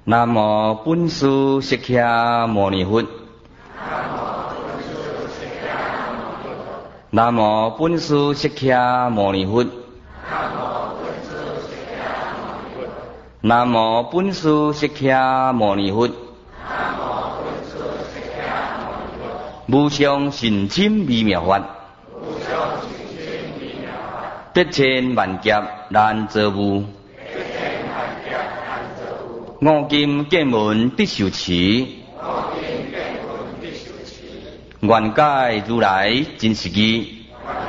南无本师释迦牟尼佛。南无本师释迦牟尼佛。南无本师释迦牟尼佛。无上甚深微妙法，得千万劫难遭遇。五金见闻得受持，愿解如来真实义。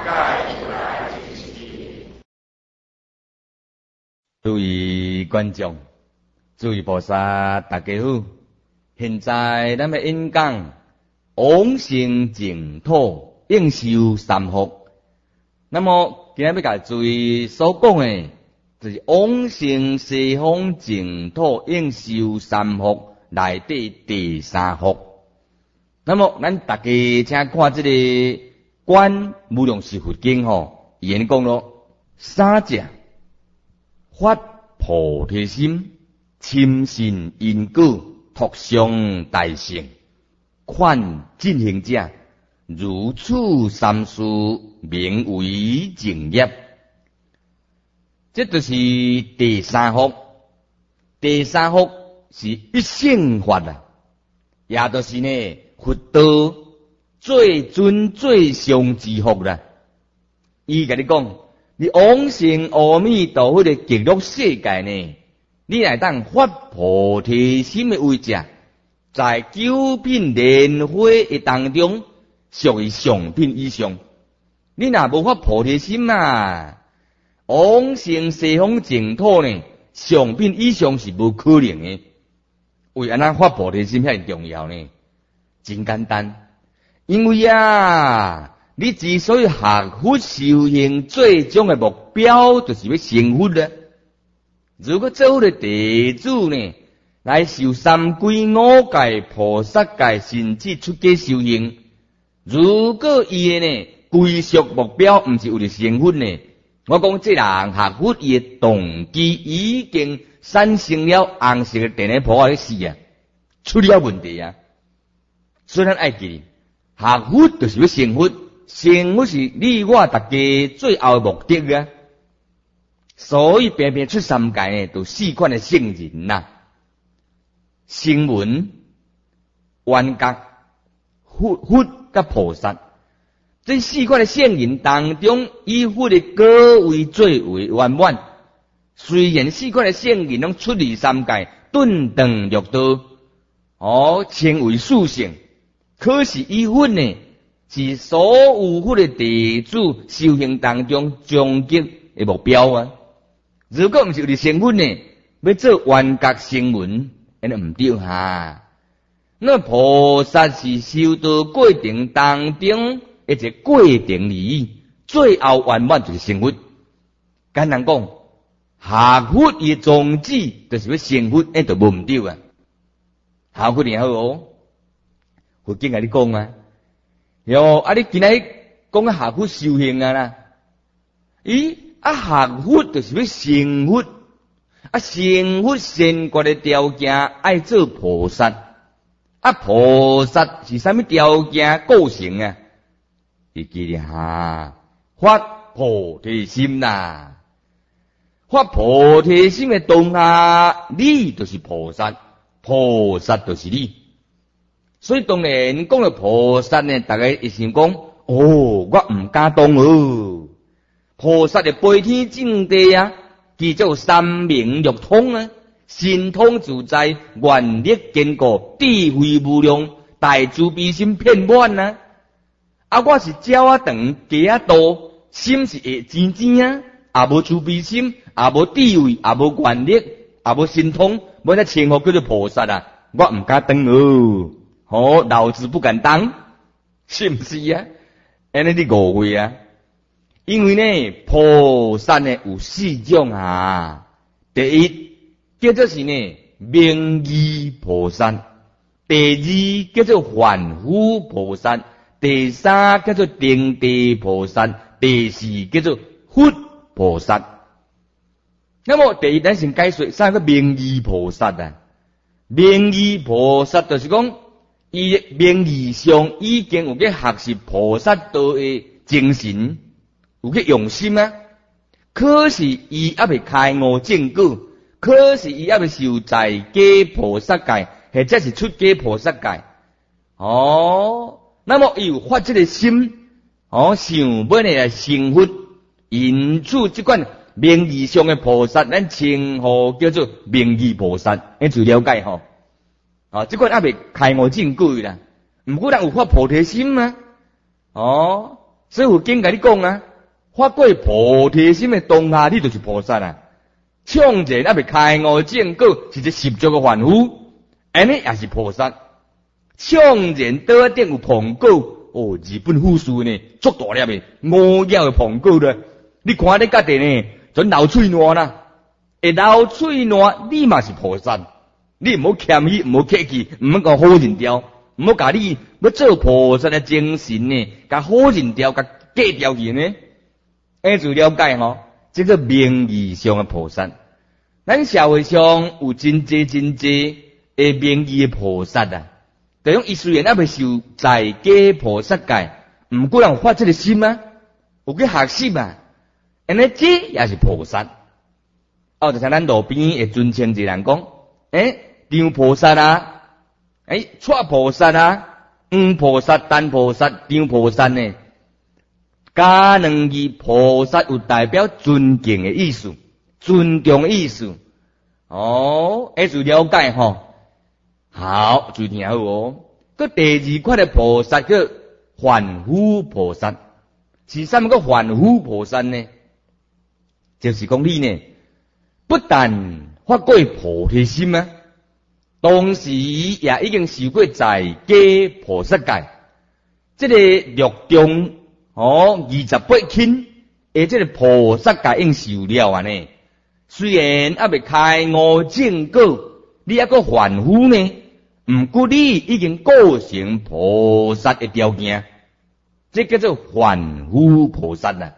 诸位观众，诸位菩萨，大家好。现在咱们演讲往生净土应受三福。那么今日要甲诸位所讲的，就是往生西方净土应受三福内底第三福。那么咱大家请看这个《观无量寿佛经》言讲咯，三者发菩提心，深信因果，托上大乘，款进行者，如此三事，名为净业。这就是第三福。第三福是一乘法啊，也就是呢佛道最尊最上之福啦。伊甲你讲，你往生阿弥陀佛的极乐世界呢，你来当发菩提心的位置，在九品莲花的当中，属于上品以上。你若无发菩提心啊，往生西方净土呢，上品以上是无可能的。为安怎发菩提心遐重要呢？真简单，因为啊，你之所以学佛修行，最终的目标就是要成佛了。如果做了弟子呢，来受三皈五戒、菩萨戒，甚至出家修行，如果伊的呢归宿目标不是为了成佛呢，我讲这人学佛伊的动机已经产生了红色的电力破坏的事啊，出了问题啊。所以咱爱记，学佛就是要成佛，成佛是你我大家最后的目的啊。所以偏偏出三界呢，都四款的圣人呐，声闻、缘覺、佛甲菩薩。这四款的圣人当中，以佛的果位最为圆满。虽然四款的圣人拢出离三界，顿顿六道，称为殊胜，可是以佛呢，是所有佛的弟子修行当中终极的目标啊。如果不是为了成佛呢，要做缘覺声闻，那唔对哈。那菩萨是修道过程当中一个过程而已，最后圆满就是成佛。简单讲，学佛的宗旨就是要成佛，那就无唔对啊。学佛然好哦，佛经甲你讲啊，哟，你今日讲学佛修行啊啦，學佛就是要成佛，成佛先決的條件愛做菩薩，菩薩是啥物條件構成啊？你記得哈，發菩提心啦，發菩提心的當下，你就是菩薩，菩薩就是你。所以當然講到菩薩呢，大家一想講，我唔敢當哦。菩薩的飛天正地啊，叫做三明六通啊，神通自在，願力堅固，智慧無量，大慈悲心遍滿啊。我是鳥啊長，雞啊多，心是會尖尖啊，也無慈悲心，也無智慧，也無願力，也無神通，冇得稱呼叫做菩薩啊，我唔敢當哦。老子不敢當，是唔是啊？安尼你誤會啊？因為呢，菩薩呢有四種啊。第一叫做是呢名義菩薩，第二叫做凡夫菩薩，第三叫做定地菩薩，第四叫做佛菩薩。那麼第一咱先解說三個名義菩薩啊。 名义菩萨就是讲，伊名义上已经有去学习菩萨道的精神，有去用心啊。可是伊还未开悟正果，可是伊还未受在家菩萨戒，或者是出家菩萨戒。那么伊有发这个心，想要来成佛，因此这款名义上的菩萨，咱称呼叫做名义菩萨，你就了解吼。这款还未开悟正果啦，毋过人有发菩提心啊。所以有经甲你讲啊，发过菩提心的当下，你就是菩萨啊。唱者还未开悟正果，是一十足的凡夫，安尼也是菩萨。唱人倒顶有苹果，日本富士呢，足大粒的5叶的苹果了。你看你家己呢，准流喙烂啦，会流喙烂，你嘛是菩萨。你唔好谦虚，唔好客气，唔好讲好人调，唔好甲你要做菩萨的精神呢，甲好人调，甲假调去呢。就了解吼，这个名义上的菩萨。咱社会上有真济的名义的菩萨啊。就讲伊虽然还未受在家菩萨戒，毋过人发这个心啊，有去学习啊，安尼这也是菩萨。就像咱路边会尊称一个人讲，张菩萨啊，蔡菩萨啊，黄菩萨、陈菩萨、张菩萨呢，加两字菩萨有代表尊敬的意思，尊重的意思。就了解吼。好，注意听好哦。个第二款的菩萨叫凡夫菩萨，是啥物个凡夫菩萨呢？就是讲你呢，不但发过菩提心啊，同时也已经受过在家菩萨戒。这个六中28轻，这个菩萨戒已经受了啊呢。虽然还未开悟正果，你还个凡夫呢。毋过你已经构成菩萨的条件，这叫做凡夫菩萨啦。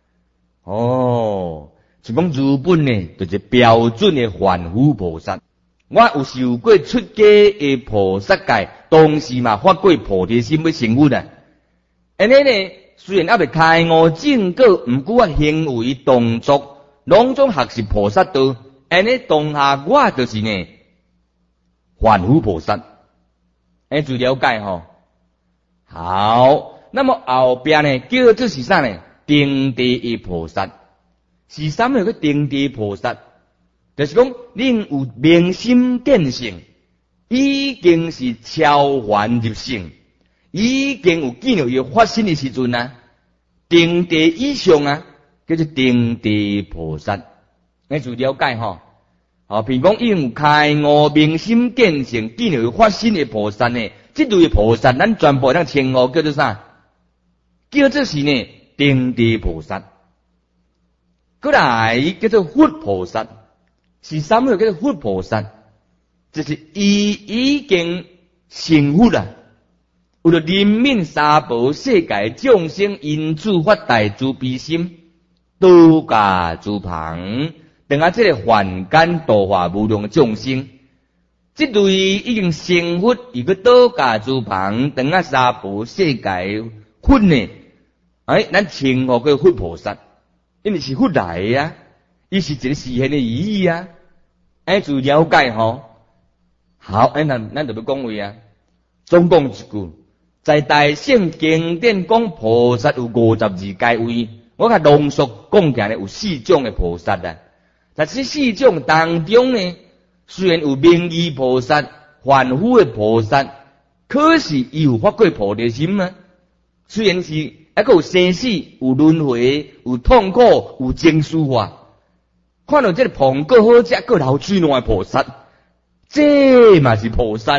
就讲日本呢，就是标准的凡夫菩萨。我有受过出家的菩萨戒，同时嘛发过菩提心要成佛啦。安尼呢，虽然还未开悟正果，毋过我行为动作拢总学习菩萨道。安尼当下我就是呢。凡夫菩萨，就了解吼。好，那么后边呢，叫做是啥呢？定地的菩萨，是啥物个定地菩萨？就是讲，恁有明心见性，已经是超凡入圣，已经有见到伊发生的时阵啊，定地以上啊，叫做定地菩萨，就了解吼。譬如讲，已经开悟明心见性，见到发生的菩萨呢，这类菩萨，咱全部咱称呼叫做啥？叫做是呢定地菩萨。过来叫做佛菩萨，是啥物叫做佛菩萨？就是伊已经成佛啦，为了怜悯三宝世界众生，因此发大慈悲心，度驾诸旁。等下，这个凡间度化无量的众生，这类已经成佛，伊个度驾诸旁，等下三宝世界佛呢？咱称呼叫佛菩萨，因为是佛来呀，伊是一个实现的意义啊。就了解吼。好，咱就要讲话啊。总讲一句，在大圣经典讲菩萨有52阶位，我甲浓缩讲起来有4种的菩萨啊。在这4种当中呢，虽然有名义菩萨、凡夫的菩萨，可是伊有发过菩提心啊。虽然是还有生死、有轮回、有痛苦、有情绪化，看到这个苹果好食，个流水烂的菩萨，这嘛是菩萨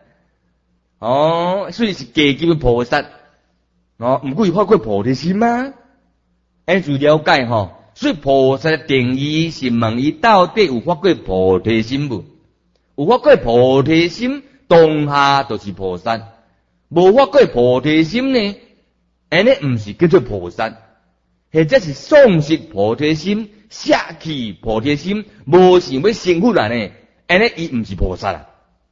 啊。所以是低级的菩萨。毋过伊发过菩提心啊，就了解吼。所以菩萨的定义是问伊到底有发过菩提心无？有发过菩提心，当下就是菩萨；无发过菩提心呢，安尼毋是叫做菩萨，或者是丧失菩提心、舍弃菩提心，无想要成佛啦呢，安尼伊毋是菩萨啦。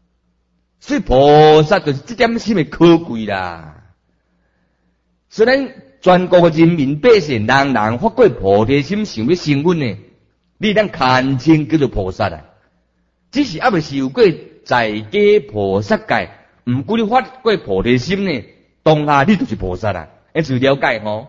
所以菩萨就是这点心的可贵啦。所以咱全国的人民百姓人人发过菩提心，想要成佛呢，你当堪称叫做菩萨啊。只是还未受过在家菩萨戒，唔过你发过菩提心呢，当下你就是菩萨啦。就了解吼。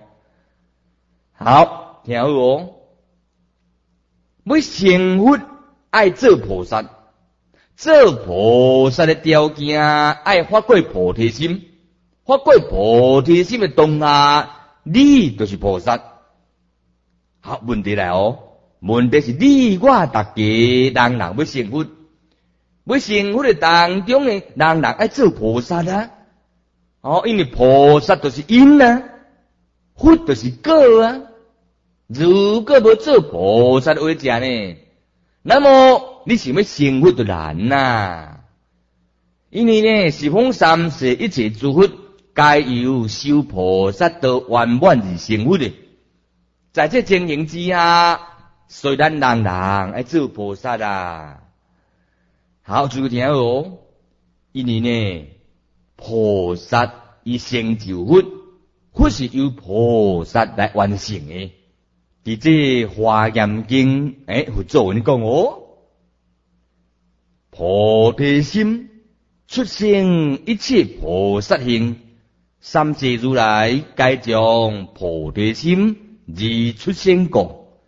好，听好哦。要成佛爱做菩萨，做菩萨的条件爱发过菩提心，发过菩提心的当下，你就是菩萨。好，问题来哦。问题是你我大家人人要成佛，要成佛的当中呢，人人爱做菩萨啊。因为菩萨就是因啊，佛就是果啊。如果要做菩萨的话讲呢，那么你想要成佛就难呐。因为呢，十方三世一切诸佛，皆由修菩萨道圆满而成佛的。在这情形之下，所以咱人人爱做菩萨啊。好，注意听哦。因为呢，菩萨以成就佛，佛是由菩萨来完成的。伫这华严经，佛祖跟你讲哦，菩提心出生一切菩萨行，三界如来皆将菩提心而出生过。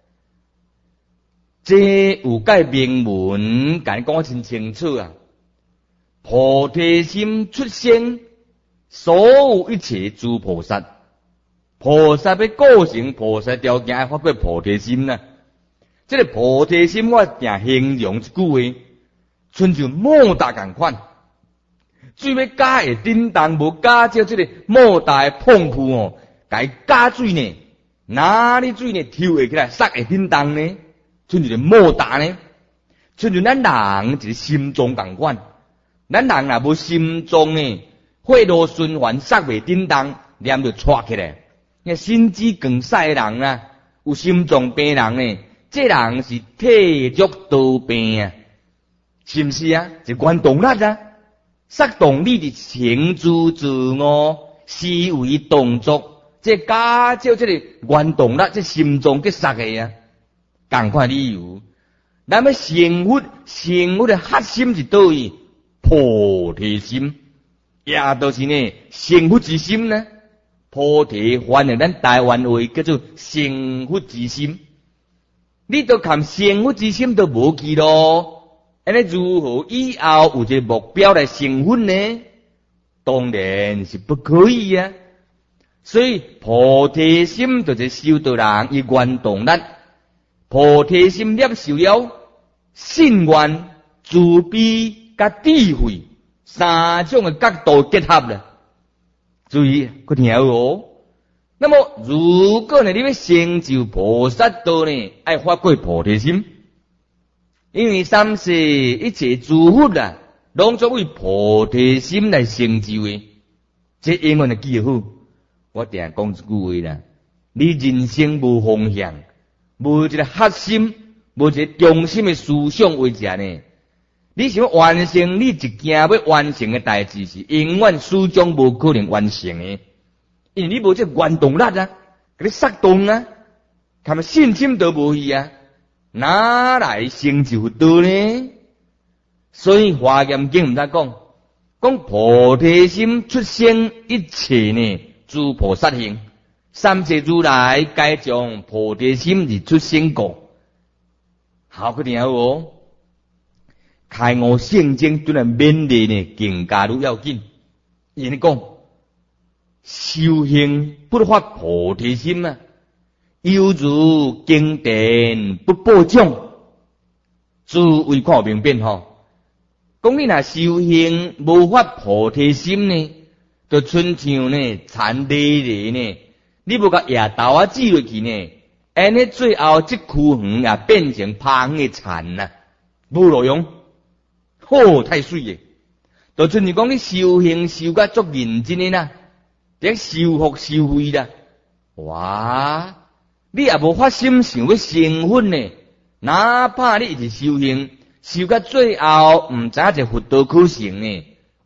这有解明文，甲你讲真清楚啊。菩提心出生所有一切诸菩萨。菩萨要构成菩萨条件，要发过菩提心呐。这个菩提心，我定形容一句话，亲像莫大共款。水要加会叮当，无加照这个莫大的碰扑哦，甲伊加水呢，哪里水呢？抽会起来，塞会叮当呢？亲像莫大呢？亲像咱人一个心脏共款，咱人若无心脏呢，血路循环塞袂叮当，念就错起来。那心肌梗塞的人啊，有心脏病人呢，这人是体弱多病啊，是不是啊？是原动力啊，塞动力的情诸自我，思维动作，这加照这个原动力，这心脏给塞的啊，共款理由。咱要成佛，成佛的核心是倒位？菩提心，也就是呢，成佛之心呢。菩提翻译咱台湾话叫做成佛之心，你都看成佛之心都无去咯，安尼如何以后有一个目标来成佛呢？当然是不可以啊。所以菩提心就是修道人伊原动力，菩提心接受了信愿、慈悲甲智慧三种的角度结合了。注意，佮听好哦。那么，如果呢，你要成就菩萨道呢，爱发过菩提心，因为三世一切诸佛啊，拢作为菩提心来成就的。这英文就记好。我定讲一句话啦：你人生无方向，无一个核心，无一个中心的思想为者呢？你想要完成你一件要完成的代志，是永远始终无可能完成的，因为你无这原动力啊，给你塞动啊，他们信心都无去啊，哪来成就道呢？所以华严经唔得讲菩提心出生一切呢，诸菩萨行，三界如来皆将菩提心而出生过。好，佢听好哦。开悟圣经对咱勉励呢，更加愈要紧。因为讲修行不发菩提心啊，犹如经典不播种，诸位看明白吼。讲你若修行无发菩提心呢，就亲像呢田地里呢，你无甲野豆啊煮落去呢，安尼最后这区园也变成芳的田啊，无路用。太水诶！就像你讲你修行修甲足认真诶啦，伫修福修慧啦，哇！你也无发心想要成佛呢，哪怕你一直修行修甲最后毋知影一佛道可成呢，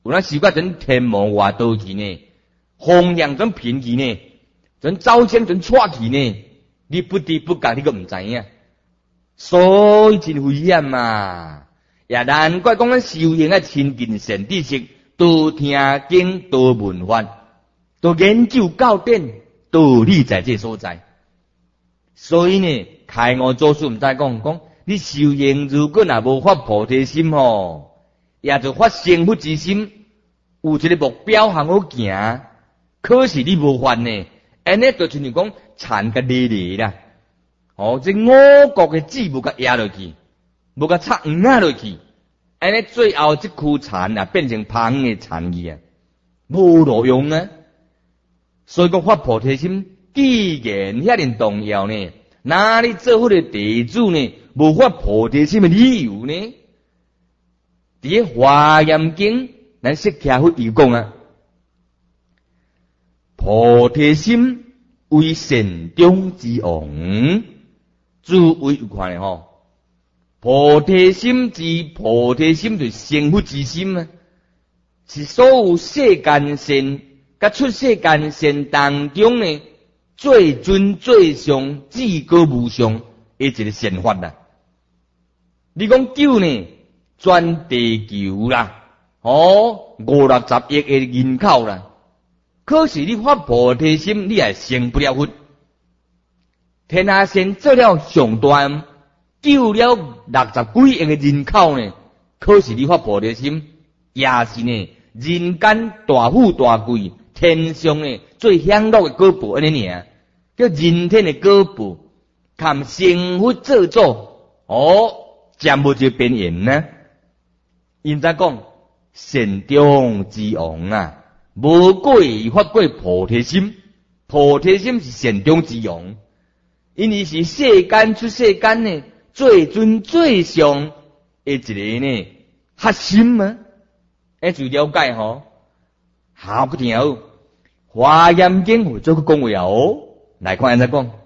有那修到真天魔外道去呢，风凉真平去呢，真走枪真窜去呢，你不知不觉你个唔知影，所以真危险嘛。也难怪讲咱修行啊，亲近善知识，多听经，多闻法，多研究教典，道理在这所在。所以呢，开悟祖师唔知讲，你修行如果若无发菩提心吼，也就发成佛之心，有一个目标行好行，可是你无发呢，安尼就亲像讲残个累累啦。这五国嘅籽无甲压落去。无甲插黄啊落去，安尼最后这枯残啊变成芳的残去啊，无路用啊。所以讲发菩提心，既然遐尼重要呢，哪里做佛的弟子呢？无发菩提心的理由呢？伫《华严经》咱释迦佛有讲啊，菩提心为善中之王，诸位有看咧吼。菩提心就是成佛之心啊，是所有世间善甲出世间善当中呢，最尊最上至高无上的一个善法啦。你讲救呢，全地球啦，560亿的人口啦，可是你发菩提心，你还成不了佛。天下善做了上大。救了60几亿的人口呢，可是你发菩提心，也是呢人间大富大贵，天上呢最享乐的果报安尼尔，叫人天的果报，看成佛做主，占无这边缘呢。因在讲善中之王啊，无过发过菩提心，菩提心是善中之王，因为是世间出世间呢。最尊最上的一个呢核心啊，就了解吼，好不听好。华严经有做个讲话来看安怎讲，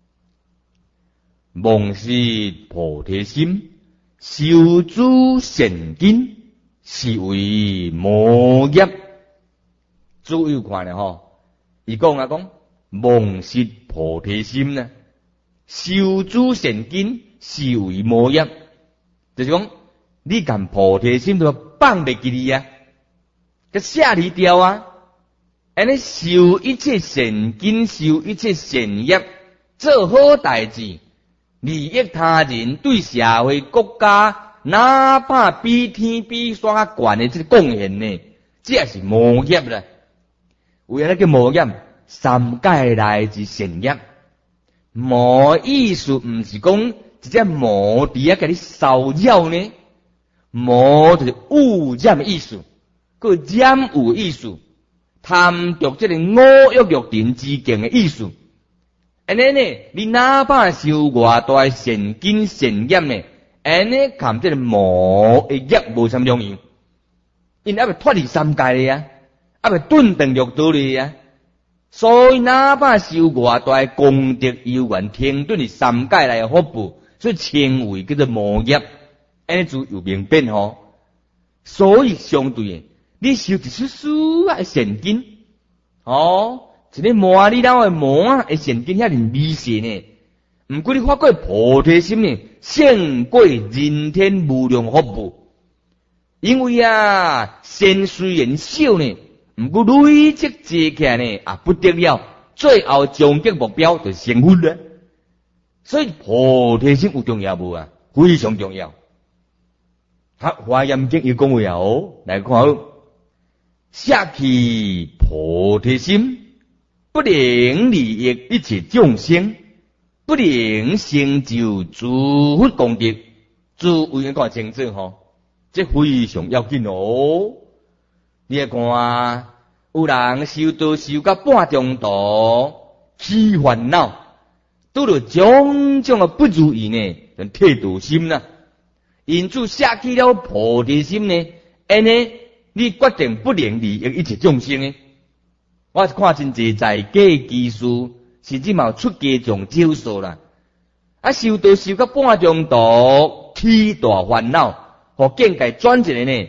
蒙是菩提心，修诸善根，是为魔业。诸位看咧吼，伊讲蒙是菩提心呢，修诸善根。是为魔业，就是讲你干菩提心都放袂记你啊，个下离掉啊，安尼修一切善根，修一切善业，做好代志，利益他人，对社会国家，哪怕比天比山较悬的这个贡献呢，这也是魔业啦。为了叫魔业，三界来自善业，魔意思唔是讲。一只魔伫甲你骚扰呢，魔就是污染的意思，个染污意思，贪着这个五欲六尘之境的意思。安尼呢，你哪怕修偌大善根善业呢，安尼含这个魔的业无什么用，因还未脱离三界咧啊，还未顿顿六道咧啊。所以哪怕修偌大功德有缘，天顿的三界来福报。所以称为叫做魔业，安尼就有明变吼。所以相对的，你修一丝丝啊善根，一个魔力老的魔啊善根遐尼微细呢。毋过你发过菩提心呢，胜过人天无量福报。因为善虽然少呢，毋过累积积起来呢不得了，最后终极目标就成佛了。所以菩提心有重要无啊？非常重要。华严经有讲话来看下去菩提心，不能利益一切众生，不能成就诸佛功德。诸位看清楚这非常要紧你看有人修道修到半中途，起烦恼。拄着种种的不如意呢，就退道心啦。因此下起了菩提心呢，安尼你决定不能利益一切众生呢。我是看真济在家技术，甚至嘛出家众少数啦。修道修到半中途，起大烦恼，和境界转一个呢，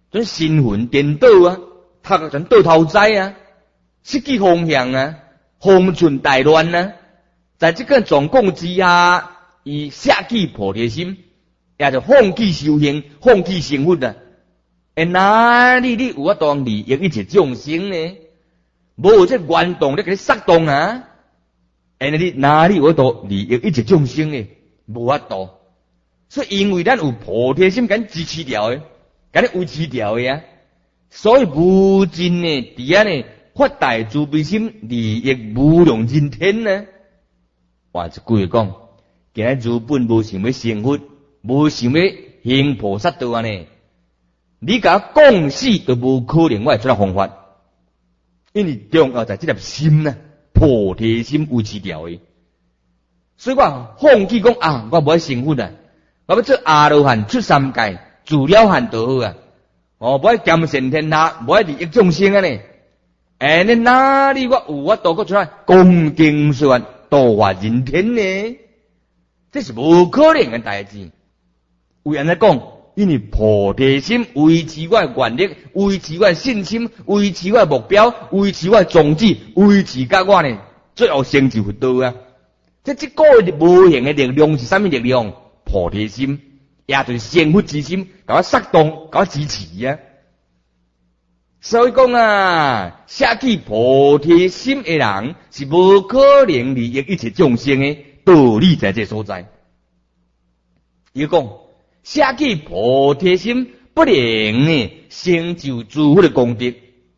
准神魂颠倒啊，头全倒头栽啊，失去方向啊，方寸大乱啊。在这个状况之下，伊舍弃菩提心，也就放弃修行，放弃成佛啊。哪里你有法度利益一切众生呢？无这原动咧给你杀动啊！你哪里有法度利益一切众生呢？无法度。所以因为咱有菩提心，敢支持掉的，敢维持掉的啊。所以无尽呢，伫安呢发大慈悲心，利益无量人天呢。话一句讲，今日日本无想要成佛，无想要行菩萨道安尼，你甲我讲死都无可能，我会出来方法。因为重要在这粒心呢，菩提心维持掉的。所以我放弃讲啊，我无爱成佛啊，我要做阿罗汉出三界，自了汉就好啊。无爱兼善天下，无爱利益众生啊呢。你哪里我有法度搁出来恭敬说法度化人天呢？这是无可能的代志。为安尼讲，因为菩提心维持我的愿力，维持我的信心，维持我的目标，维持我的宗旨，维持甲我呢最后成就佛道啊！这个无形的力量是啥物力量？菩提心，也就是成佛之心，甲我杀动，甲我支持啊！所以讲啊，舍弃菩提心的人是无可能利益一切众生的道理在这所在。伊讲舍弃菩提心不能呢成就诸佛的功德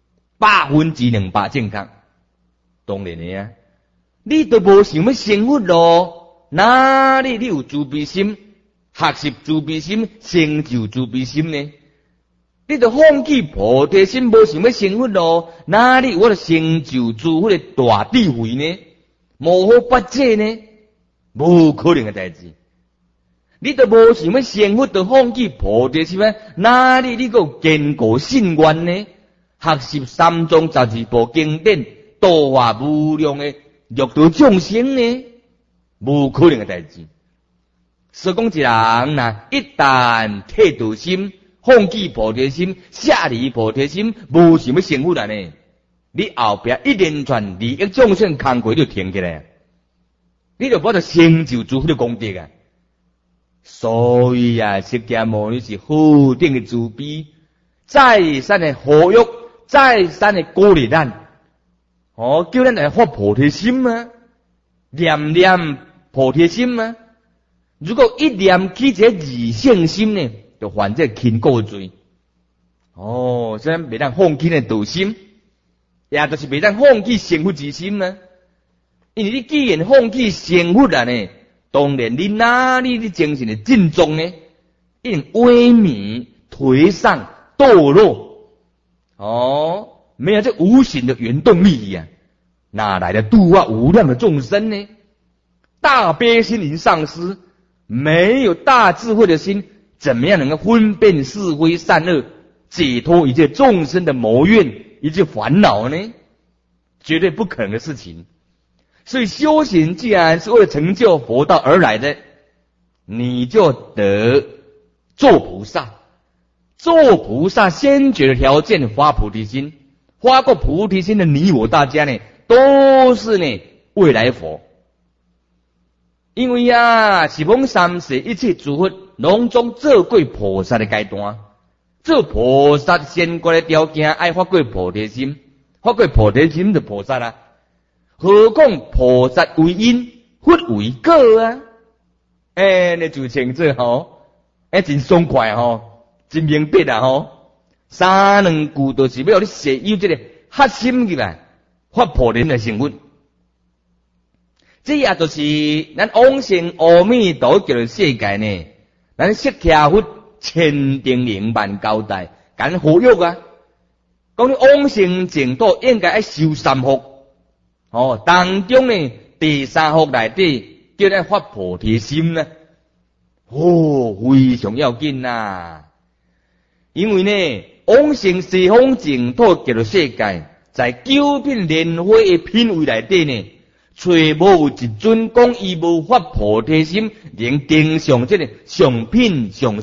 ，200%正确。当然的啊，你都无想要成佛咯，哪里你有慈悲心，学习慈悲心，成就慈悲心呢？你就放弃菩提心，无想要成佛咯，哪里有成就诸佛的大智慧呢？无法八戒呢？无可能的代志。你都无想要成佛，就放弃菩提心啊？哪里你个坚固信愿呢？学习三藏12部经典，度化无量的六道众生呢？无可能的代志。所以讲，一人呐，一旦退道心，放弃菩提心，舍离菩提心，无想要成佛啦呢？你后边一连串利益众生工作就停起来，你就无得成就诸佛的功德啊！所以啊，释迦牟尼是何等的慈悲，再三的呼吁，再三的鼓励咱，叫咱来发菩提心啊，念念菩提心啊。如果一念起这二圣心呢，就犯这轻过罪。所以袂当放弃的道心，也就是袂当放弃成佛之心啊。因为你既然放弃成佛了呢，当然你哪里的精神的振作呢？一定萎靡、颓丧、堕落。没有这无形的原动力啊，哪来的度化无量的众生呢？大悲心灵丧失，没有大智慧的心，怎么样能够分辨是非善恶，解脱一切众生的谋怨、一切烦恼呢？绝对不可能的事情。所以修行既然是为了成就佛道而来的，你就得做菩萨。做菩萨先决的条件发菩提心，发过菩提心的你我大家呢，都是呢未来佛。因为啊，是往三世一切诸佛拢总做过菩萨的阶段，做菩萨先决的条件爱发过菩提心，发过菩提心就菩萨啦。何况菩萨为因，佛为果啊！你就清楚真爽快真明白啦三两句就是要你摄有这个核心起来，发菩提的成分。这也就是咱往生阿弥陀佛的世界呢，咱释迦佛千叮咛万交代，敢呼吁啊！讲你往生净土应该要修三福。当中呢，第三福内底叫咱发菩提心呢，非常要紧呐。因为呢，往生西方净土极乐世界，在九品莲花的品位内底呢，找无一尊讲伊无发菩提心，能登上这个上品上升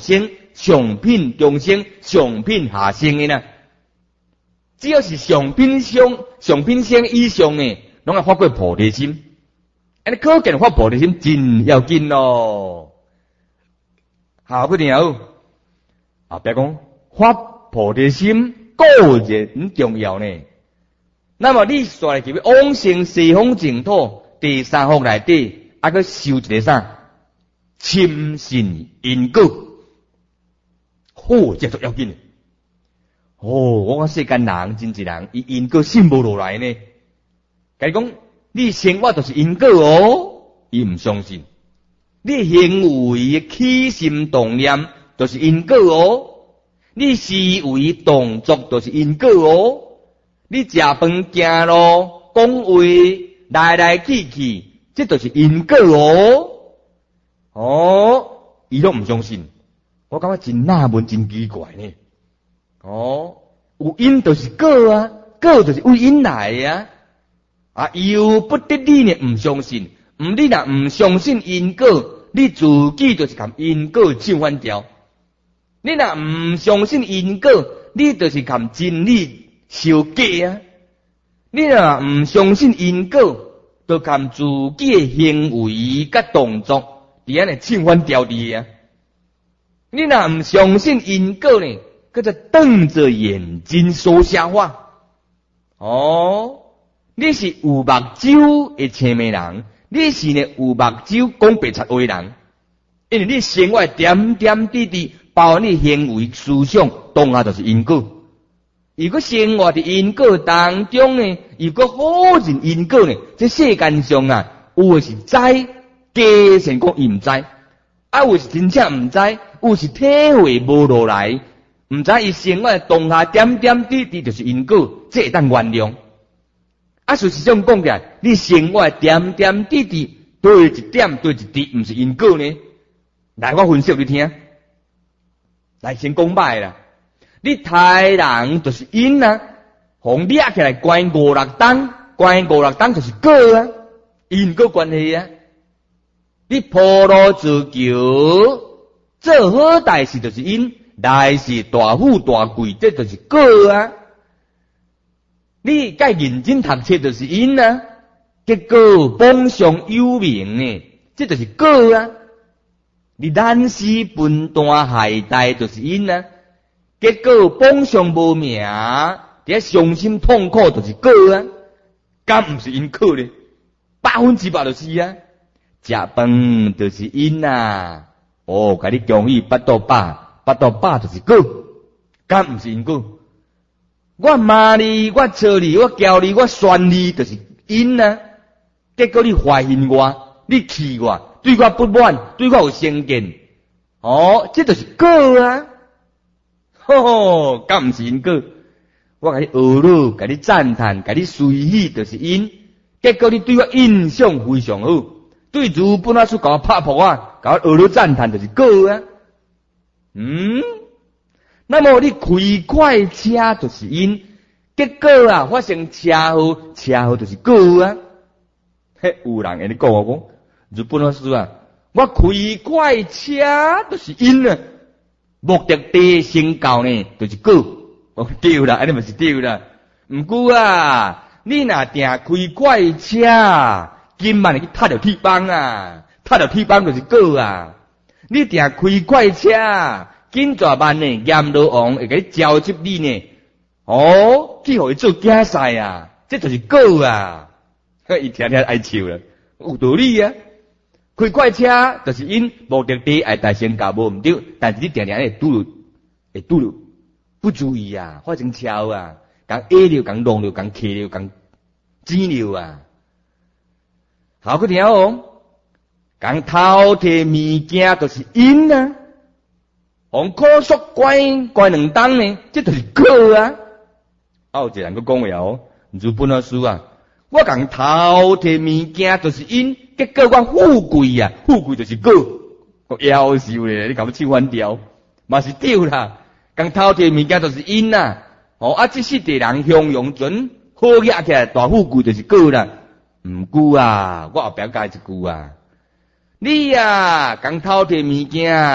上品中生、上品下生的呢。只要是上品生以上的，拢要发过菩提心。安尼可见发菩提心真要紧咯。下不了啊！别讲发菩提心个人很重要呢。那么你说来叫往生西方净土第三福内底，去修一个啥？深信因果。这都要紧。我看世间人真一人，伊因果信无落来呢。甲伊讲，你生活就是因果哦，伊唔相信。你行为起心动念就是因果哦，你思维动作就是因果哦，你食饭行路讲话来来去去，这就是因果哦。伊都唔相信，我感觉真纳闷，真奇怪呢。有因就是果啊，果就是为因来啊。由不得你呢唔相信，你若唔相信因果，你自己就是含因果唱反调。你若唔相信因果，你就是含真理相假啊。你若唔相信因果，就含自己的行为甲动作，伫安尼唱反调伫啊。你若唔相信因果呢，佮就瞪着眼睛说瞎话。你是有目睭的青眉人，你是呢有目睭讲白贼话人，因为你生活点点滴滴，包括你行为思想，当下就是因果。如果生活的因果当中呢，如果好人因果呢，这世间上啊，有的是知，加成讲伊唔知，有的是真正唔知，有的是体会无落来，唔知伊生活当下点点滴滴就是因果，这会当原谅。事实上讲起来，你生活点点滴滴对一点对一滴，唔是因果呢？来，我分析你听。来，先讲歹啦。你杀人就是因啊，互掠起来关5-6档，关5-6档就是果啊，因果关系啊。你铺路自求，做好代事就是因，来是大富大贵，这就是果啊。你该认真读册就是因啊，结果榜上有名呢，这就是果啊。你难死分担害代就是因啊，结果榜上无名，伫伤心痛苦就是果啊，敢唔是因果呢？100%就是啊。食饭就是因啊，甲你恭喜8到8就是果，敢唔是因果？我骂你，我笑你，我叫你，我酸你，就是因啊。结果你怀疑我，你气我，对我不满，对我有成见，这就是果啊。敢唔是因果？我甲你学了，甲你赞叹，甲你随喜，就是因。结果你对我印象非常好，对如本阿叔甲我拍破啊，甲我学了赞叹，就是果啊。那么你开快车就是因，结果啊发生车祸就是果啊。有人会你讲我讲，日本老师啊，我开快车就是因啊，目的地先到呢就是果。对啦，安尼嘛是对啦。毋过啊，你若定开快车，今晚去踏着铁板啊，踏着铁板就是果啊。你定开快车。紧抓慢呢，阎罗王会给召集你呢。去互伊做竞赛啊，这就是果啊。伊听听爱笑了，有道理啊。开快车就是因目的地爱大先教无毋对，但是你定定会拄着，不注意啊，发生超啊，讲 A 了，讲弄了，讲 K 了，讲钱了啊。好，去听哦，讲偷摕物件就是因啊。用科速关2档呢，这就是果啊。有一个人佮讲话日本老师啊，我讲偷摕物件就是因，结果我富贵啊，富贵就是果，我夭寿咧，你甲我唱反调，嘛是对啦。讲偷摕物件就是因啊，这世地人向阳准好起来大富贵就是果啦。毋过啊，我后壁加一句啊，你啊讲偷摕物件。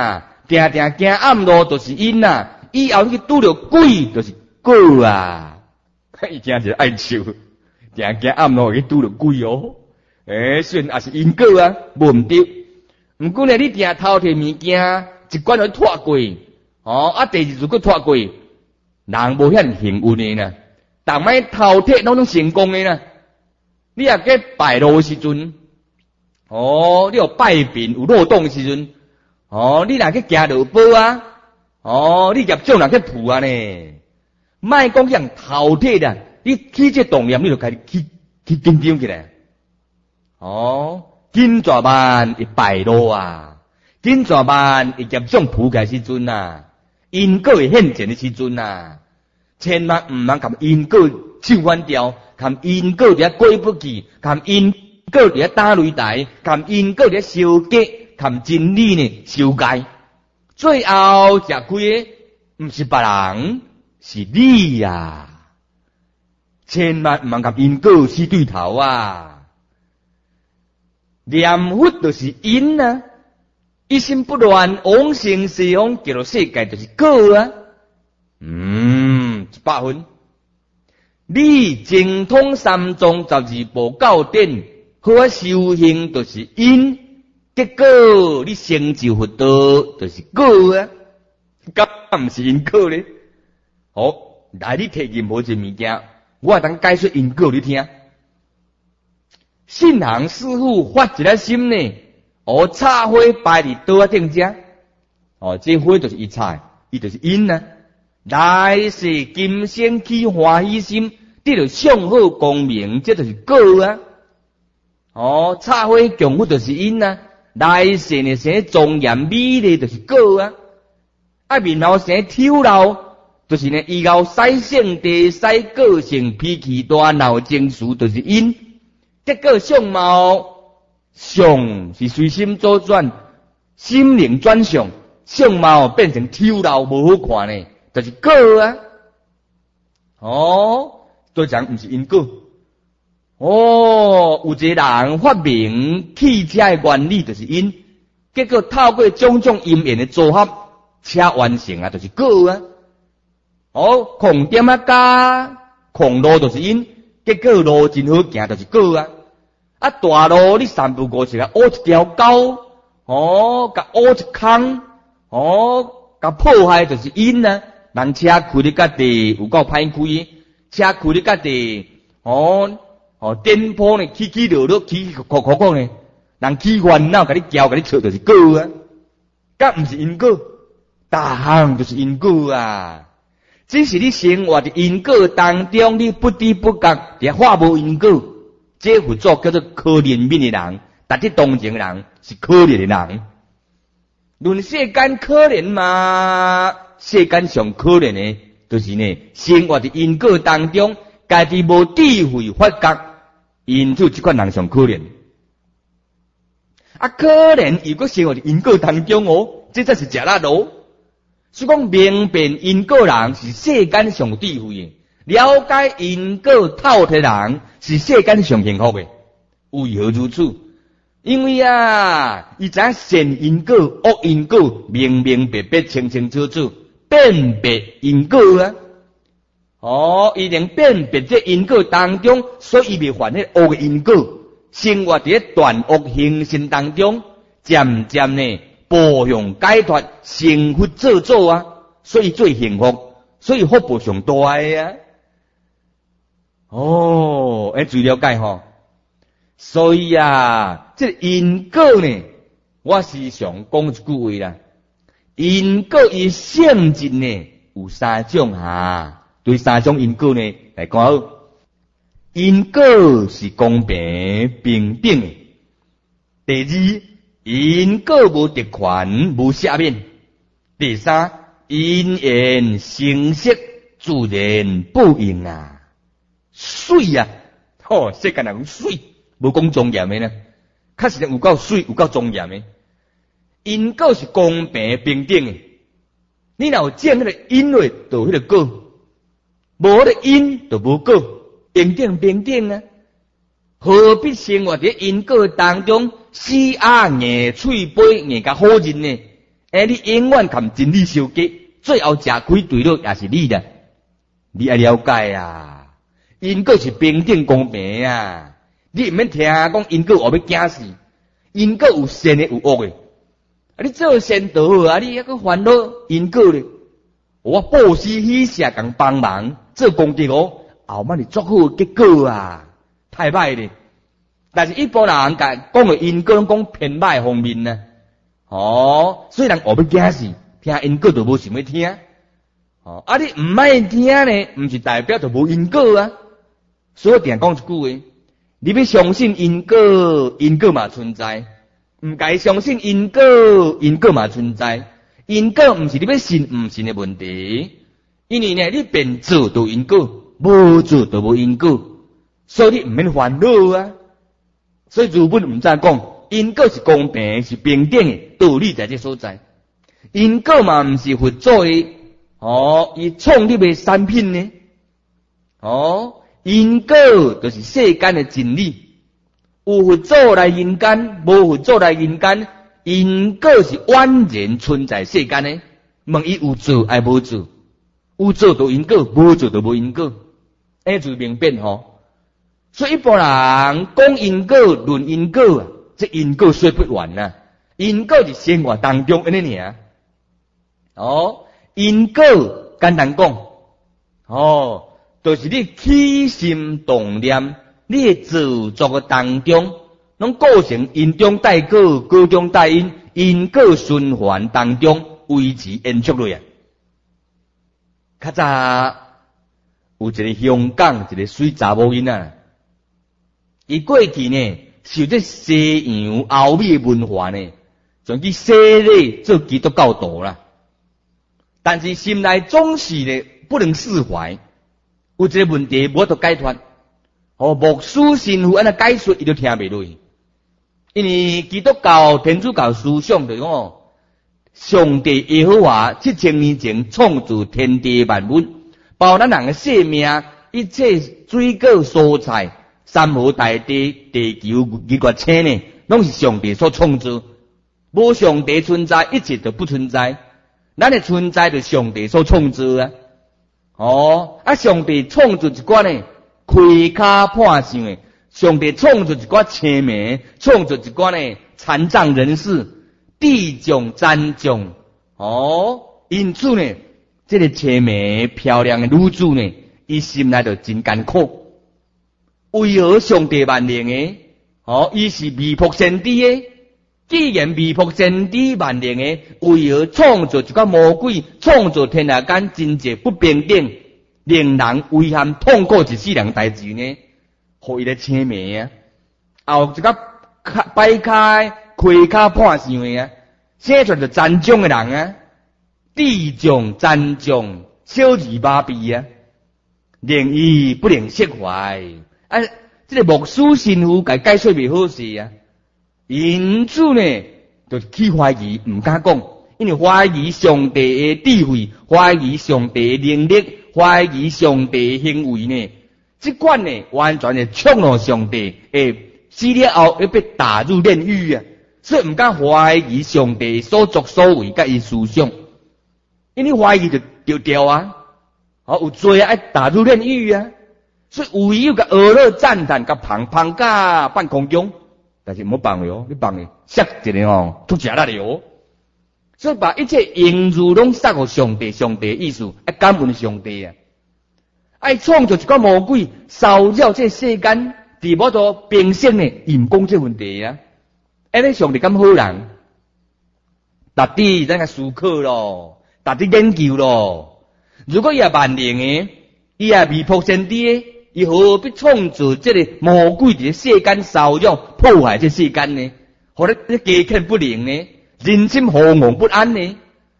定定行暗路就是因啊，以后你拄着鬼就是果啊。伊惊就爱笑，定行暗路去拄着鬼哦。虽然也是因果啊，无毋对。毋过呢，你定头摕物件，一关就拖过，第二次佫拖过，人无遐幸运的呢。逐摆头摕拢种成功的呢。你若计败路的时阵，你有拜病有漏洞的时阵，你若去行落宝啊，你业障若去负啊呢。莫讲像头摕啦，你起这动念，你就开始去紧张起来。紧怎办会败路啊？紧怎办会业障负起时阵啊？因果会现前的时阵啊，千万毋通甲因果唱反调，甲因果伫遐过不去，甲因果伫遐打擂台，甲因果伫遐烧假，甲真理呢修改，最后食亏的毋是别人，是你啊！千万毋通甲因果死对头啊！念佛就是因啊，一心不乱，往生西方，极乐世界就是果啊。100分。你精通三藏12部教典，好啊修行就是因，结果你成就佛道就是果啊，敢毋是因果咧？来你摕任何一物件，我通解说因果你听。信行师父发一个心呢，插花摆伫刀仔顶遮，这花就是伊插，伊就是因啊。来世今生起欢喜心，得到上好光明，这就是果啊。插花供佛就是因啊，来世呢生庄严美丽就是果啊。面后生丑陋，就是呢以后使性地使个性脾气大闹情绪就是因。结果相貌相是随心所转，心灵转向，相貌变成丑陋无好看呢，就是果啊。都讲毋是因果。有一个人发明汽车的原理就是因，结果透过种种因缘的组合，车完成啊，就是果啊。空点加空路就是因。结果路真好行就是果啊！大路你3步5尺挖一条沟，甲挖一坑，甲破坏就是因啊！人车开咧家己有够歹开，车开咧家己，颠簸呢起落落，起哭呢，人起烦恼，甲你叫，甲你吵就是果啊！甲毋是因果，大项就是因果啊！只是你生活的因果当中，你不知不觉伫化无因果，这佛祖叫做可怜悯的人，值得同情的人是可怜的人。论世间可怜嘛，世间上可怜的，就是呢生活的因果当中，家己无智慧发觉，因此这款人上可怜。可怜如果生活的因果当中这才是食力路。所以讲明辨因果人是世间上有智慧的，了解因果透彻人是世间上幸福的。为何如此？因为伊知影善因果、恶因果，明明白白、清清楚楚，辨别因果啊。伊能辨别这因果当中，所以伊未犯迄恶的因果，生活伫断恶行善当中，渐渐呢。步向解脱，成佛做主啊！所以最幸福，所以福报上大啊！最了解吼。所以这个因果呢，我时常讲一句话啦。因果伊性质呢有3种对3种因果呢来讲，因果是公平平等的。第二，因果无特权，无赦免。第3，因缘成色，自然报应啊！水啊！世间人讲水，无讲庄严的呢。确实有够水，有够庄严的。因果是公平平等的。你若有种迄个因落，就有迄个果；无迄个因，就无果。平等平等啊！何必生活伫因果当中？死硬嘴巴硬甲好人呢？ 你永远含真理相隔，最后吃亏对了也是你的。你要了解啊，因果是平等公平啊，你唔免听讲因果后要惊死，因果有善的有恶的。你做善道啊，你还阁烦恼因果咧？我布施喜舍共帮忙做功德哦，后摆是足好的结果啊，太歹咧。但是一般人讲到因果，讲偏歹方面呢。虽然后要惊死，听因果就无想要听。你唔爱听呢，唔是代表就无因果啊。所以定讲一句话，你要相信因果，因果嘛存在。唔该相信因果，因果嘛存在。因果唔是你要信唔信的问题，因为呢，你便做就因果，无做就无因果，所以你唔免烦恼啊。所以儒本唔再讲，因果是公平是平等的道理在这所在。因果嘛唔是佛祖的伊创立的产品呢。因果就是世间的真理。有佛祖来人间，无佛祖来人间，因果是完全存在世间的。问伊有做还无做？有做就因果，无做就无因果。就是明辨吼。所以一般人讲因果论因果啊，这因果说不完啊。因果是生活当中安尼尔。因果简单讲，就是你起心动念。你的自作的当中，拢构成因中带果，果中带因，因果循环当中维持延续落啊。较早有一个香港一个水查某囡仔，伊过去呢受这西洋欧美文化呢，将去洗礼做基督教徒啦。但是心内总是呢不能释怀，有一个问题无得解脱。牧师神父安尼解说，伊就听袂落去。因为基督教、天主教思想就是讲，上帝耶和华7000年前创造天地万物，包括咱人的生命，一切水果、蔬菜、山河大地、地球、日月星呢，拢是上帝所创造。无上帝存在，一切都不存在。咱的存在就是上帝所创造啊。上帝创造一寡呢。开卡破相的，上帝创造一寡青梅，创造一寡呢残障人士、地种、残种。因此呢，这个青梅漂亮的女子呢，伊心内就真艰苦。为何上帝万能的？伊是弥卜先知的。既然弥卜先知万能的，为何创造一寡魔鬼，创造天下间真正不平等？令人遗憾痛苦一世人代志呢，互伊咧青梅啊，后一个摆开开卡破相的啊，生出就残障的人啊，地种残障小儿麻痹啊，令伊不能释怀这个牧师神父解说袂好势啊，因此呢，就去怀疑，唔敢讲，因为怀疑上帝的智慧，怀疑上帝的能力。怀疑上帝的行为呢？这款呢，完全是触怒上帝，死了后要被打入炼狱啊！所以唔敢怀疑上帝所作所为甲伊思想，因为怀疑就掉啊！有罪啊，要打入炼狱啊！所以唯有个俄勒赞叹甲捧甲半空中，但是唔好放的你放的杀一个出假啦的所以把一切应如拢撒给上帝，上帝的意思感恩上帝啊！爱创造一个魔鬼骚扰这世间，伫无多平生呢，唔讲这问题啊！安尼上帝咁好人，特地咱个思考咯，特地研究咯。如果伊也万能的，伊也弥卜先知的，伊何必创造这个魔鬼伫世间骚扰破坏这世间呢？或者家庭不宁呢？人心惶惶不安呢？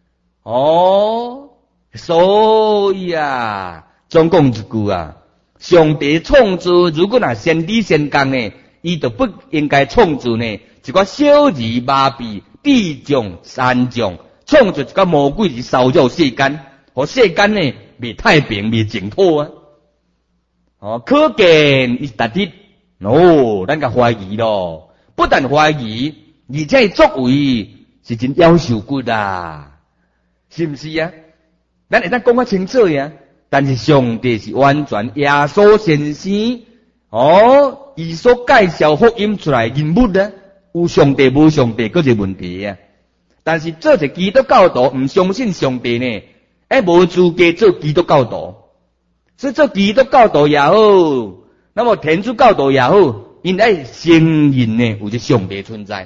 所以啊，总讲一句啊，上帝创造如果若先知先讲呢，伊就不应该创造呢一个小儿麻痹、地种、残障，创造一个魔鬼去骚扰世间，和世间呢未太平、未净土啊！可见伊特地咱个怀疑咯，不但怀疑，而且作为是真夭寿骨啊，是毋是啊？咱会当讲较清楚呀。但是上帝是完全耶稣先生伊所介绍福音出来人物啊，有上帝无上帝，佫一个问题啊。但是做一个基督教徒唔相信上帝呢，无资格做基督教徒。所以做基督教徒也好，那么天主教徒也好，因爱承认呢有一个上帝存在。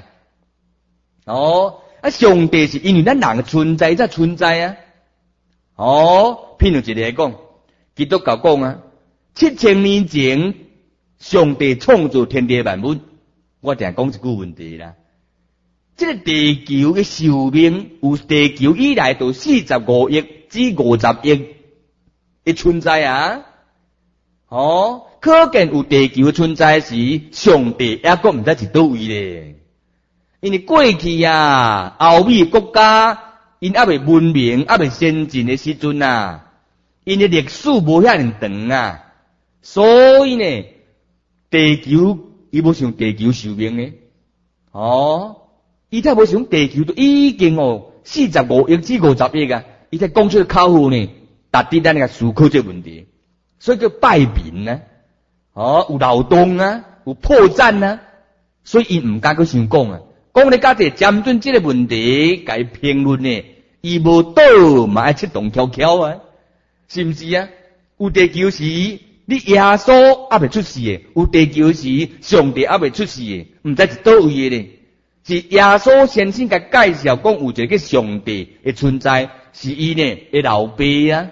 上帝是因为咱人的存在才存在啊。譬如一个讲，基督教讲啊，7000年前上帝创造天地万物。我定讲一句问题啦，这个地球的寿命有地球以来到45亿至50亿的存在啊。可见有地球的存在时，上帝也个毋知是倒位咧。因为过去啊，欧美国家因还未文明、还未先进的时阵啊，因的历史无遐尼长啊，所以呢，地球伊无像地球寿命呢。伊才无像地球都已经45亿至50亿啊，伊才讲出口号呢，达到咱个思考这问题，所以叫败民啊，有漏洞啊，有破绽啊，所以伊毋敢去想讲啊。讲咧，家己针对这个问题，该评论呢，伊无倒嘛爱出动翘翘啊，是毋是啊？有地球时，你耶稣还未出世诶；有地球时，上帝还未出世诶，毋知是倒位诶咧。是耶稣先生甲介绍讲有一个上帝诶存在，是伊呢诶老爸啊。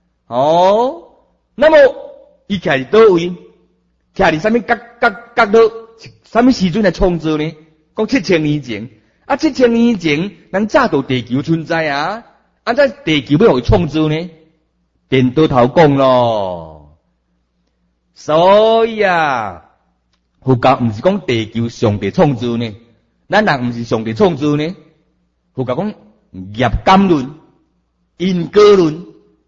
那么伊徛伫倒位？徛伫啥物角落？啥物时阵来创造呢？讲7000年前，7000年前，咱早到地球存在啊，在地球要互伊创造呢？便倒头讲咯。所以啊，佛教毋是讲地球上帝创造呢，咱人毋是上帝创造呢。佛教讲业感论、因果论。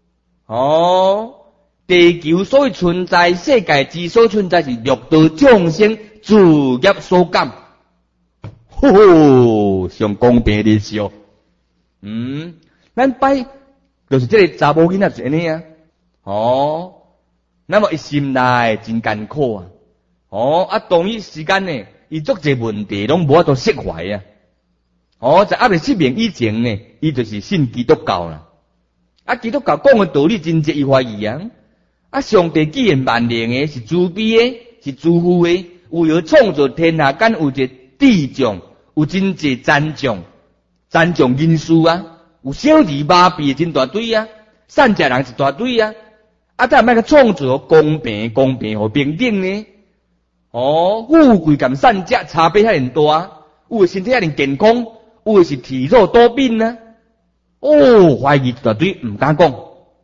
地球所存在，世界之所存在是六道众生自业所感。上公平的笑。咱摆就是这个查某囡仔是安尼啊。那么伊心内真艰苦啊。同一时间呢，伊足侪问题拢无法度释怀啊。在还未失明以前呢，伊就是信基督教啦。基督教讲的道理真济伊怀疑啊。上帝既然万能的，是慈悲的，是慈父的，为了创造天下间有一个地上。有真济残障因素啊，有小儿麻痹真大堆啊，善食人一大堆啊，再莫个创造公平和平等呢？富贵甲善食差别遐尼大，有的身体遐尼健康，有的是体弱多病啊。怀疑一大堆，毋敢讲。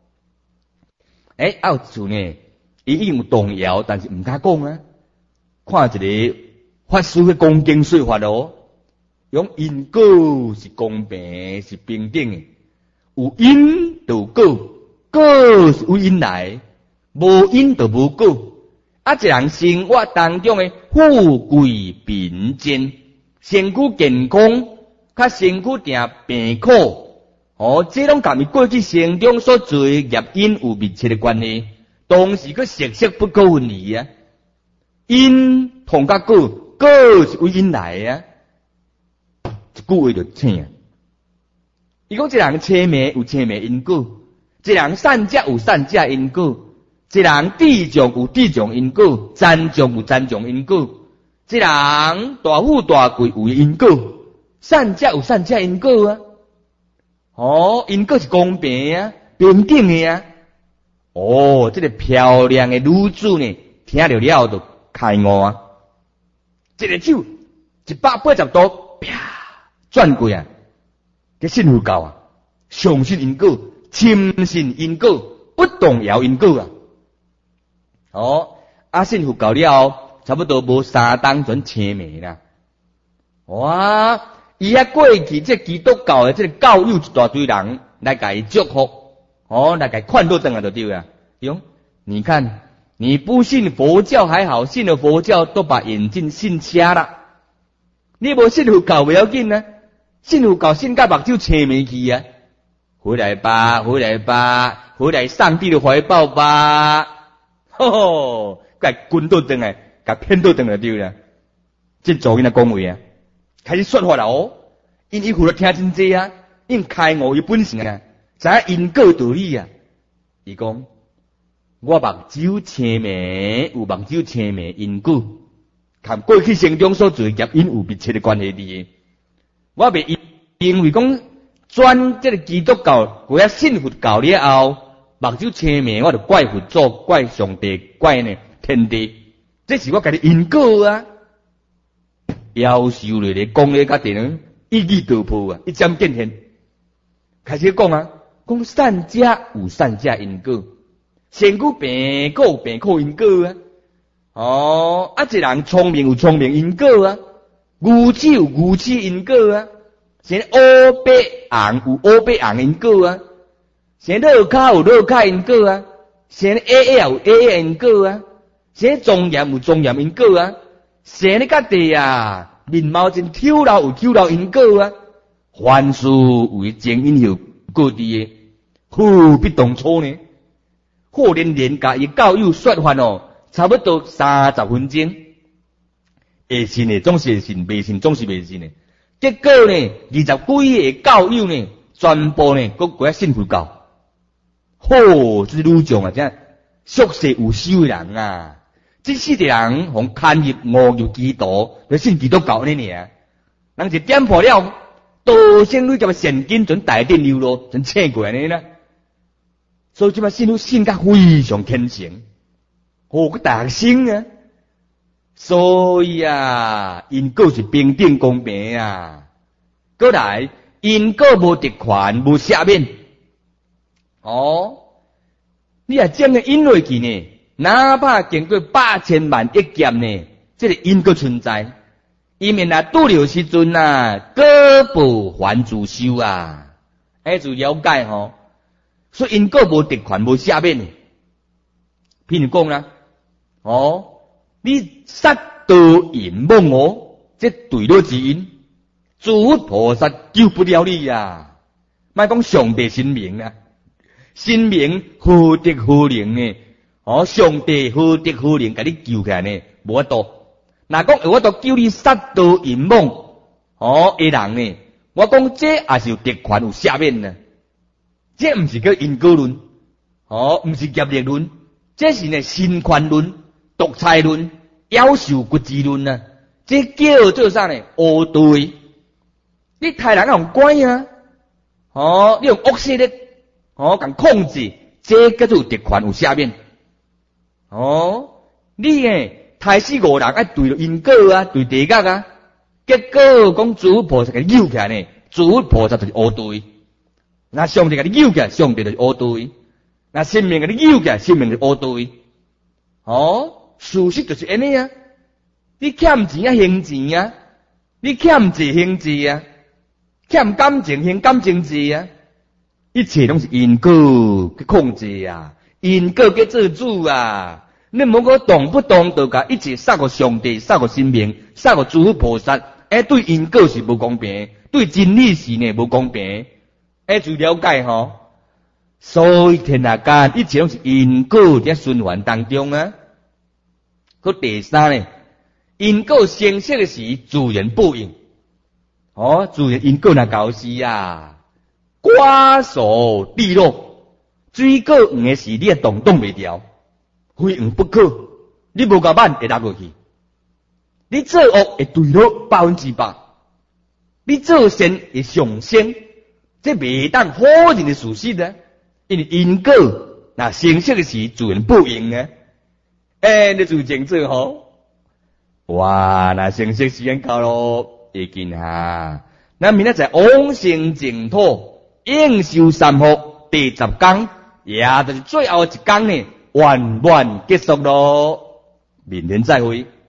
有一次呢，伊已经有动摇，但是毋敢讲啊。看一个法师去讲经说法咯。用因果是公平是平等的，有因就有果，果是有因来，无因就无果。一人生活当中的富贵贫贱，身躯健康，甲身躯定病苦，这拢甲伊过去生中所做的业因有密切的关系，同时佫息息不可分离啊。因同甲果，果是有因来啊。一句话就醒。伊讲一人青梅有青梅因果，一人善食有善食因果，一人地障有地障因果，残障有残障因果，一人大富大贵有因果，善食有善食因果啊。因果是公平啊，平等的啊。这个漂亮的女子呢，听了了就开悟啊。一个手180度，啪！转过啊，这信佛教啊，相信因果，深信因果，不动摇因果啊。信佛教了后，差不多无3当转青梅啦。哇！伊过去这基督教的这个教友一大堆人来给伊祝福，来给劝导回来就对了。你看，你不信佛教还好，信了佛教都把眼镜信瞎了。你无信佛教不要紧呢。 信佛到信甲目睭青眉去啊！回来吧，回来吧，回来上帝的怀抱吧！吼吼，甲滚倒转来，甲骗倒转来对啦。即做因那讲话啊，开始说法啦哦。因伊负责听真济啊，因开悟伊本性啊，知影因果道理啊。伊讲，我目睭青眉，有目睭青眉因果，含过去生中所做业因有密切的关系伫。我袂因为讲转这个基督教，我要信佛教了后，目睭青眉，我就怪佛祖、怪上帝、怪呢天地，这是我家己因果啊。夭寿咧讲咧，甲定一语道破啊，一针见血。开始讲啊，讲善者有善者因果，善果病果病果因果啊。哦，一人聪明有聪明因果啊，愚痴有愚痴因果啊，像乌白红有乌白红因果啊，像落卡有落卡因果啊，像 AA 有 AA 因果啊，像庄严有庄严因果啊，像你家己啊。面貌真丑陋有丑陋因果啊，凡事为前因后果伫的，何必当初呢？可怜人家伊教友说法哦，差不多30分钟，会信的总是会信，袂信总是袂信的。结果呢，20几个教友呢，全部呢，各过信佛教。吼，这是女众啊，真俗世有修的人啊。这世的人从牵入误入基督，就信基督教呢尔。人就点破了，道生女就现今准大殿流露，准请过来呢啦。所以即嘛信女信甲非常虔诚，个大生啊。所以啊，因果是平等公平啊。过来，因果无特权，无赦免。哦，你也将个因落去呢？哪怕经过8000万亿劫呢，这个因果存在，伊面啊拄着时阵啊，果报还自受啊，就了解吼。所以因果无特权，无赦免的。譬如讲啦，哦，你杀盗淫妄哦，这对了之因，诸菩萨救不了你啊。莫讲上帝神明啊，神明何德何能呢？哦，上帝何德何能，甲你救起来呢？无法度。若讲我都救你杀盗淫妄，哦，的人呢？我讲这也是有特权有赦免呢。这毋是叫因果论，哦，毋是业力论，这是呢神权论、独裁论、夭寿骨质论啊。这叫做啥呢？乌对。你太人用乖啊，哦，你用恶势力，哦，共控制，这叫做有特权有赦免。哦，你太死5人爱对着因果啊，对地角啊，结果讲诸菩萨给你扭起来呢，诸菩萨就是乌对。那上帝给你扭起来，上帝就是乌对；那神明给你扭起来，神明就是乌对。哦，事实就是安尼啊！你欠钱啊，还钱啊；你欠债还债啊；欠感情还感情债啊。一切拢是因果去控制啊。因果给做主啊！你莫讲动不动就甲一切杀个上帝、杀个神明、杀个诸菩萨，对因果是无公平，对真理是呢无公平，就了解吼。所以天下间一切拢是因果在循环当中啊。佮第三呢，因果生息的时自然报应，哦，自然因果若搞时啊，瓜熟蒂落。水果黄的时，你也动袂掉，非黄不可。你无甲慢会落过去，你做恶会对落100%，你做善会上升，这袂当否认的事实啊！因为因果那生息的时自然报应啊！你自前做吼，哇，那生息时间到咯，会见哈。那明仔载往生净土，应受三福，第10天。也就是最后一天呢，圆满结束咯。明天再会。